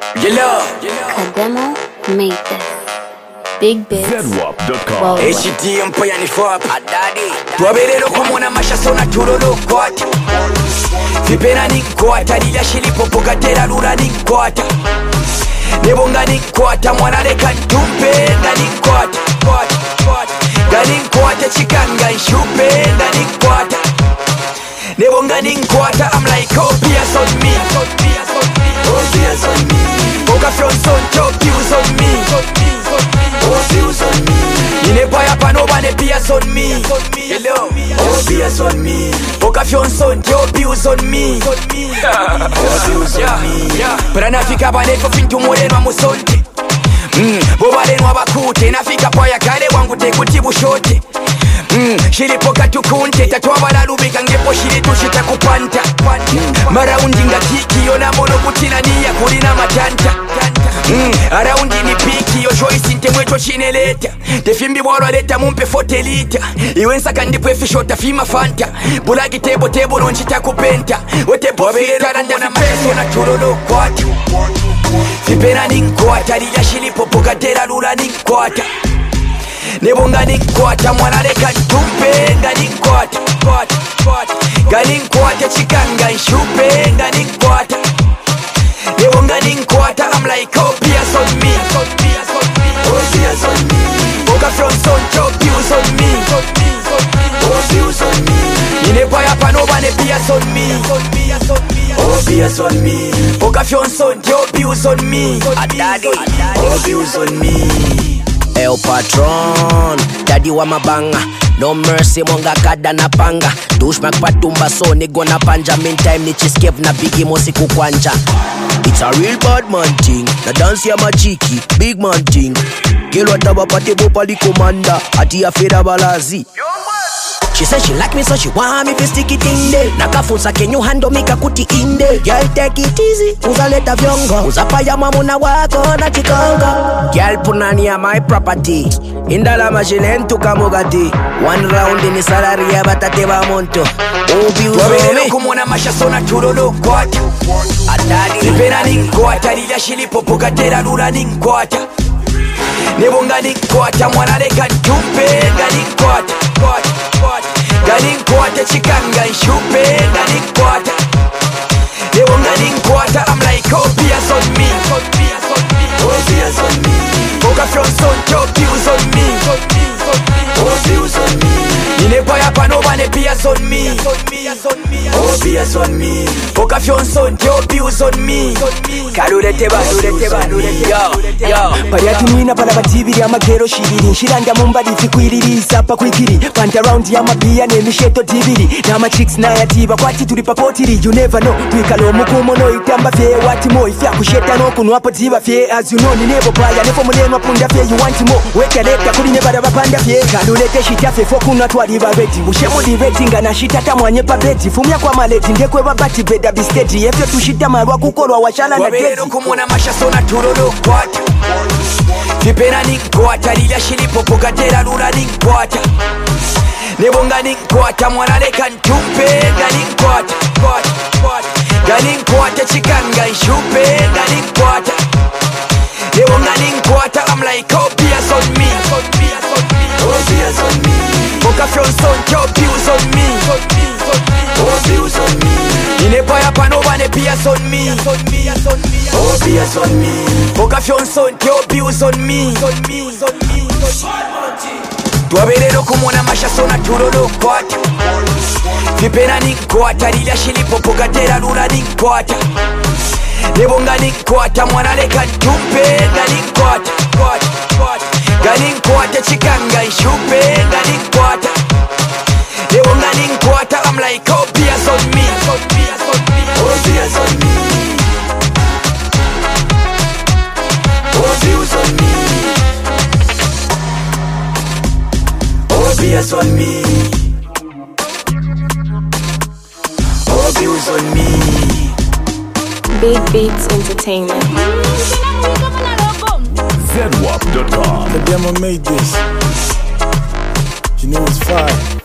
Kademo made this. Big bits. ZWAP.com. HTM payani fap adadi. Tuabelelo kumona mashasona turolo kwata. Vipena ni kwata lila shilipo pokatera lula ni kwata. Nebonga ni kwata mwana leka ntumpe ngani kwata. Ngani kwata chikanga nshupe ngani kwata. Nebonga ni kwata I'm like oh PS on me. Oh PS on me. Boka from son chop views on me. Oh views on me. Inepaya panoba ne PS on me. Hello. Oh PS on me. Boka from son chop views on me. Oh views on me. Pero nafika baneko fintu moreno amusonte. Bobaleno abakute nafika paya kale wangu tekutibu shote. Shilipoka tukunte tatwabala lubika ngepo shilitushita kupanta. Maraundi nga tiki yona mono kutina niya kulina matanta. Araundi ni piki yo choice ntemwecho chineleta. Tefimbi bwalwa leta mumpe 40 lita. Iwensa kandipo efishota fima fanta. Bulagi tebo lonchita kupenta. Wetepo filita randa vipeso na turolo kwata. Vipena ni nkwata lila shilipopo katera lula ni nkwata. Nebonga ni nkwata mwana leka ntumpe nga ni nkwata. Nga ni nkwata chikanga nshupe nga ni nkwata. Nebonga ni nkwata I'm like oh PS on me. Oh PS on me. Boka from son chop views on me. Oh views on me. Inepaya panoba ne PS on me. Oh PS on me. Boka from son chop views on me. Oh views on me. El Patron, daddy wa mabanga. No mercy monga kada na panga. Douchebag patumba so nego na panja. Meantime ni chiskev na bigi mosi kukwanja. It's a real bad man thing. Na dance ya machiki, big man thing. Kilo taba pate bopa li komanda. Ati ya feda balazi. She said she like me so she want me to stick it in there. Nakafunza can you handle me kakuti in there. Girl take it easy, uzaleta vyongo. Uzapaya mamuna wako na chikongo. Girl punani ya my property. Indala machine tukamugati. One round in the salary ya batate ba monto. Obi uzome kumona mashasona turolo kwata. Adadi vipena ni nkwata lila shilipopo katera lula ni nkwata. Nebonga ni nkwata mwana leka ntumpe nga ni nkwata. Nga ni nkwata chikanga nshupe nga ni nkwata. Nebonga ni nkwata I'm like oh PS on me. Oh PS on me. Boka from son chop views on me. Oh views on me. Inepaya panoba ne PS on me. Oh PS on me. Boka from son chop views on me. Kalulete ba. Yo Pariati mina pala batibiri amagero shibiri. Nshiranda mumbadi fikwiririza pa kwikiri. Panta round ya mapia ne misheto tibiri. Nama chicks na yatiba kwati tulipapotiri. You never know. Twikalo mukumo no itamba fe wati mo. Ifya kusheta no kunuapo tiba fe. As you know ni nebo paya nefo muneno punda fe. You want more. Weka leta kuri nebada bapanda fe. Kalulete shita fe foku na tuwadi babeti. Ushemu direti nga na shita tamwanye papeti. Fumia kwa maleti ndekwe babati beda bisteti. Efyo tushita marwa kukolwa washala na teti. Wabelelo kumona mashasona turolo kwata. Vipena ni nkwata lila shilipopo katera lula ni nkwata. Nebonga ni nkwata mwana leka ntumpe nga ni nkwata. Nga ni nkwata chikanga nshupe nga ni nkwata. Nebonga ni nkwata I'm like oh PS on me. Oh PS on me. Boka from son chop views on me. Oh views on me. Inepaya panoba ne PS on me. Oh PS on me. Boka from son chop views on me. Tuabelelo kumona mashasona turolo kwata. Vipena ni nkwata lila shilipopo katera lula ni nkwata. Nebonga ni nkwata mwana leka ntumpe nga ni nkwata. Nga ni nkwata chikanga nshupe nga ni nkwata. Nebonga ni nkwata I'm like oh PS on me. Oh PS on me. Oh views on me. Oh PS on me. Oh views on me. Big Beats Entertainment. ZWAP.com. The demo made this. You know it's fire.